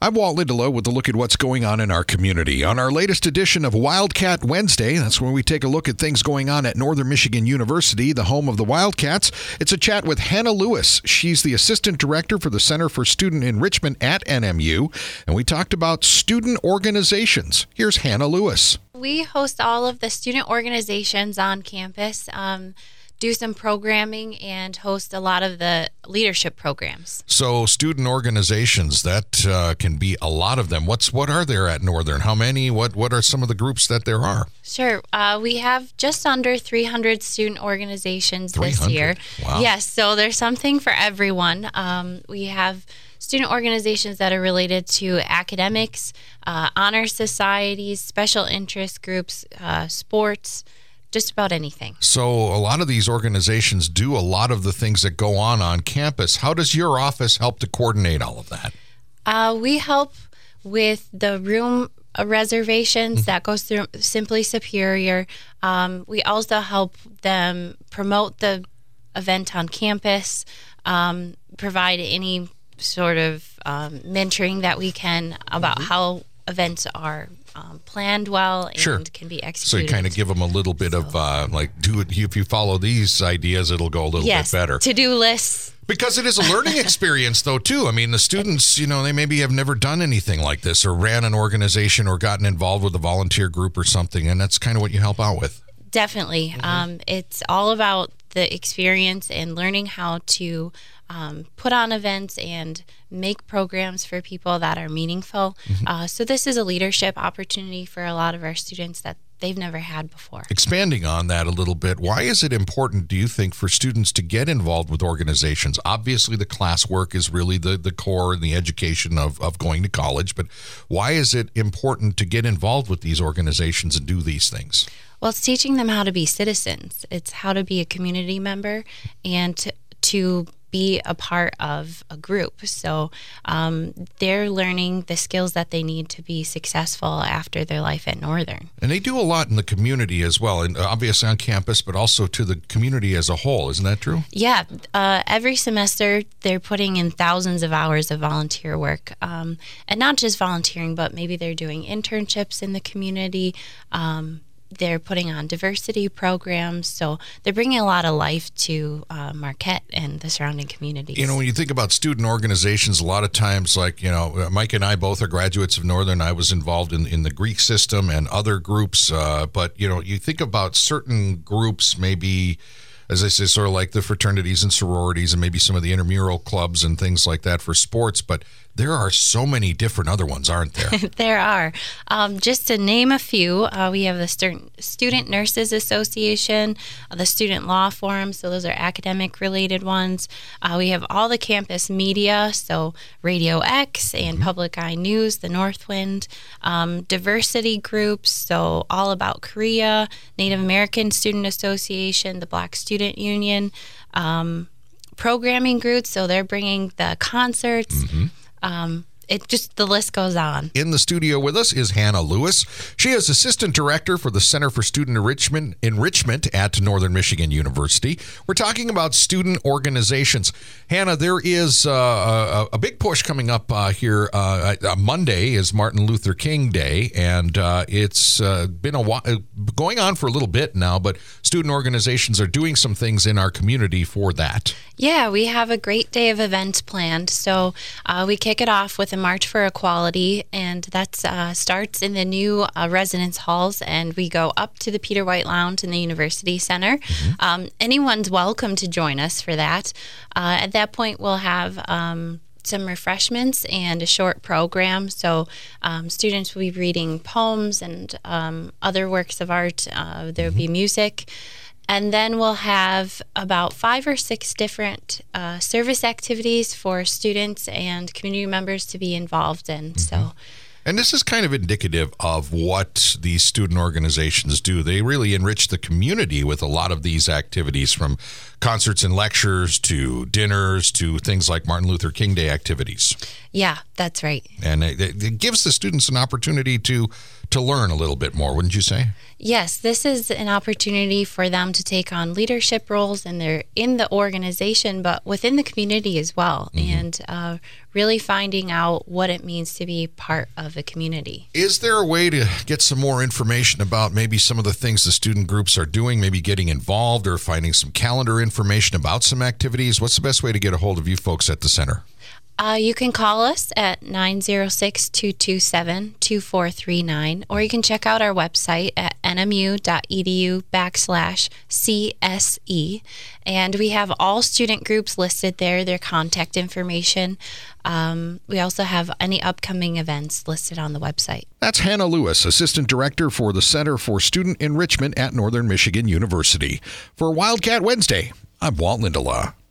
I'm Walt Lindelof with a look at what's going on in our community. On our latest edition of Wildcat Wednesday, that's when we take a look at things going on at Northern Michigan University, the home of the Wildcats. It's a chat with Hannah Lewis. She's the Assistant Director for the Center for Student Enrichment at NMU, and we talked about student organizations. Here's Hannah Lewis. We host all of the student organizations on campus, do some programming, and host a lot of the leadership programs. So student organizations, that can be a lot of them. What are there at Northern? How many? What are some of the groups that there are? Sure. We have just under 300 student organizations 300? This year. Wow. Yes, so there's something for everyone. We have student organizations that are related to academics, honor societies, special interest groups, sports, just about anything. So a lot of these organizations do a lot of the things that go on campus. How does your office help to coordinate all of that? We help with the room reservations. That goes through Simply Superior. We also help them promote the event on campus, provide any sort of mentoring that we can about how events are planned well and sure. can be executed. So you kind of give them a little bit of do it. If you follow these ideas, it'll go a little bit better. To-do lists. Because it is a learning experience, though, too. I mean, the students, they maybe have never done anything like this or ran an organization or gotten involved with a volunteer group or something, and that's kind of what you help out with. Definitely. It's all about the experience and learning how to put on events and make programs for people that are meaningful. So this is a leadership opportunity for a lot of our students that they've never had before. Expanding on that a little bit, why is it important, do you think, for students to get involved with organizations? Obviously, the classwork is really the core and the education of going to college, but why is it important to get involved with these organizations and do these things? Well, it's teaching them how to be citizens. It's how to be a community member and to be a part of a group. So they're learning the skills that they need to be successful after their life at Northern. And they do a lot in the community as well, and obviously on campus, but also to the community as a whole. Isn't that true? Yeah. Every semester, they're putting in thousands of hours of volunteer work. And not just volunteering, but maybe they're doing internships in the community. They're putting on diversity programs, so they're bringing a lot of life to Marquette and the surrounding communities. When you think about student organizations, a lot of times, Mike and I both are graduates of Northern. I was involved in the Greek system and other groups, but, you think about certain groups, maybe, as I say, sort of like the fraternities and sororities and maybe some of the intramural clubs and things like that for sports, but there are so many different other ones, aren't there? There are. Just to name a few, we have the Student Nurses Association, the Student Law Forum, so those are academic-related ones. We have all the campus media, so Radio X and Public Eye News, the Northwind, diversity groups, so All About Korea, Native American Student Association, the Black Student Union, programming groups, so they're bringing the concerts. The list goes on. In the studio with us is Hannah Lewis. She is Assistant Director for the Center for Student Enrichment at Northern Michigan University. We're talking about student organizations. Hannah, there is a big push coming up here. Monday is Martin Luther King Day, and it's been going on for a little bit now, but student organizations are doing some things in our community for that. Yeah, we have a great day of events planned. So we kick it off with a March for Equality, and that starts in the new residence halls, and we go up to the Peter White Lounge in the University Center. Anyone's welcome to join us for that. At that point, we'll have some refreshments and a short program. So students will be reading poems and other works of art. There will be music. And then we'll have about 5 or 6 different service activities for students and community members to be involved in. And this is kind of indicative of what these student organizations do. They really enrich the community with a lot of these activities, from concerts and lectures to dinners to things like Martin Luther King Day activities. Yeah, that's right. And it gives the students an opportunity to to learn a little bit more, wouldn't you say? Yes, this is an opportunity for them to take on leadership roles, and they're in the organization, but within the community as well, and really finding out what it means to be part of a community. Is there a way to get some more information about maybe some of the things the student groups are doing, maybe getting involved or finding some calendar information about some activities? What's the best way to get a hold of you folks at the center? You can call us at 906-227-2439, or you can check out our website at nmu.edu/CSE. And we have all student groups listed there, their contact information. We also have any upcoming events listed on the website. That's Hannah Lewis, Assistant Director for the Center for Student Enrichment at Northern Michigan University. For Wildcat Wednesday, I'm Walt Lindelof.